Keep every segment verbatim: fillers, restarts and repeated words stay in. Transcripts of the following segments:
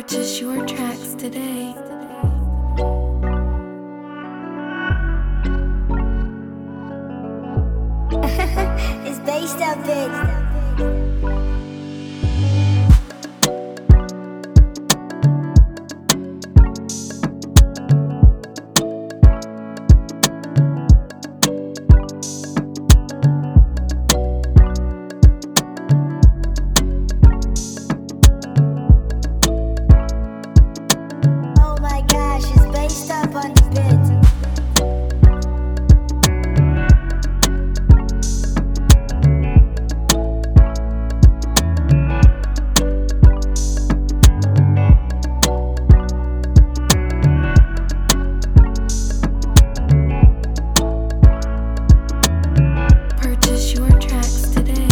Purchase your tracks today. It's based up, bitch. Oh my gosh, it's based up on the bit. Purchase your tracks today.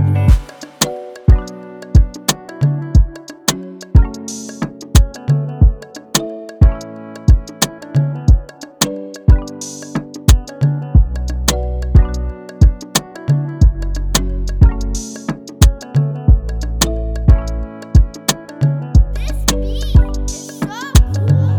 This beat is so cool.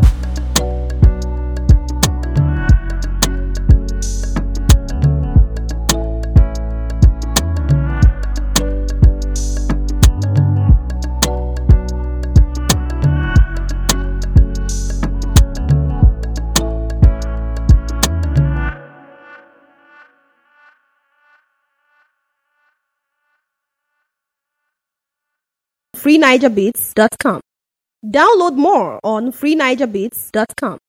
free niger beats dot com. Download more on free niger beats dot com.